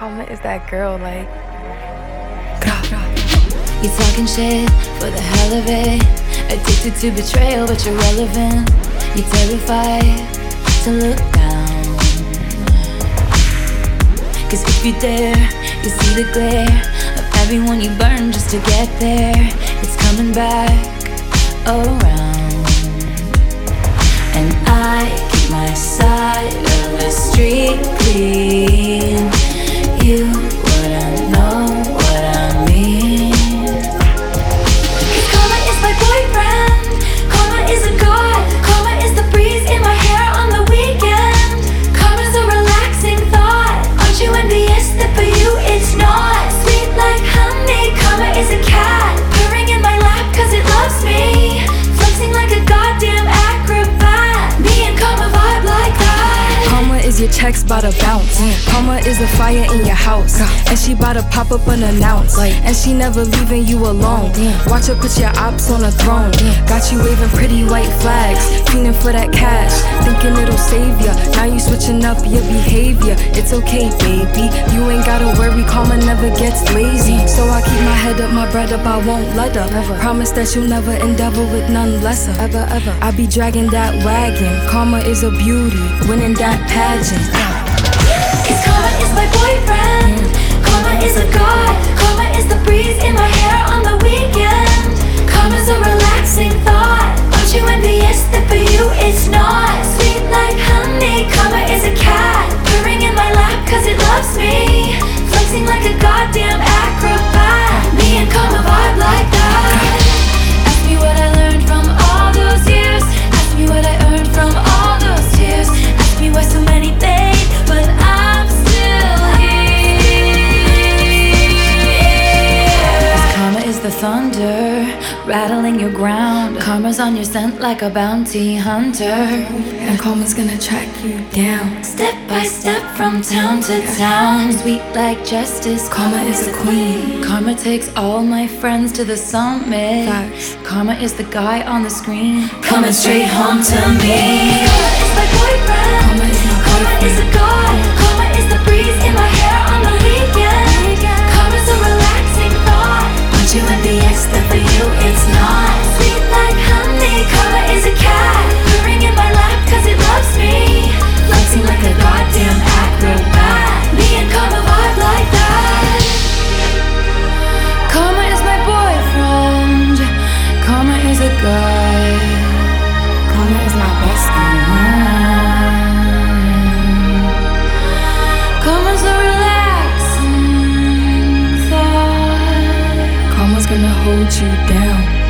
Karma is that girl, like. You talking shit for the hell of it. Addicted to betrayal, but you're relevant. You're terrified to look down. Cause if you dare, you see the glare of everyone you burn just to get there. It's coming back around. And I keep my side of the street clean. You wouldn't know what I mean. Cause karma is my boyfriend. Karma is a god. Karma is the breeze in my hair on the weekend. Karma's a relaxing thought. Aren't you envious that for you it's not? Sweet like honey. Karma is a cat purring in my lap cause it loves me. Flexing like a goddamn acrobat. Me and karma vibe like that. Karma is your checks bout to bounce. Karma is a fire in your house, and she bout to pop up unannounced. And she never leaving you alone. Watch her put your ops on a throne. Got you waving pretty white flags, fiending for that cash, thinking it'll save ya. Now you switching up your behavior. It's okay, baby, you ain't gotta worry. Karma never gets lazy. So I keep my head up, my bread up, I won't let her. Promise that you'll never endeavor with none lesser. Ever. I be dragging that wagon. Karma is a beauty, winning that pageant. Cause karma is my boyfriend. Karma is a god. Karma is the breeze in my hair on the weekend. Karma's a relaxing thought. Aren't you envious that for you it's not? Sweet like honey. Karma is a cat purring in my lap cause it loves me. Flexing like a goddamn acrobat. Me and karma vibe like that. Ask me what I learned from all those years. Ask me what I earned from all those tears. Ask me why so many paid, but I'm still here. Karma is the thunder rattling your ground. Karma's on your scent like a bounty hunter. And karma's gonna track you down. Step by step from town to town. Sweet like justice. Karma is a queen. Karma takes all my friends to the summit. Facts. Karma is the guy on the screen coming straight home to me. Karma is my boyfriend. Karma is my Karma is a god. Karma is the breeze in my hair on the weekend. Karma's a relaxing thought. Aren't you envious that for you it's not? Sweet like honey. Karma is a cat purring in my lap cause it loves me. Flexing like a goddamn acrobat. Me and karma vibe like that. Karma is my boyfriend. Karma is a guy. Karma is my best friend. Karma's a relaxing thought. Karma's gonna hold you down.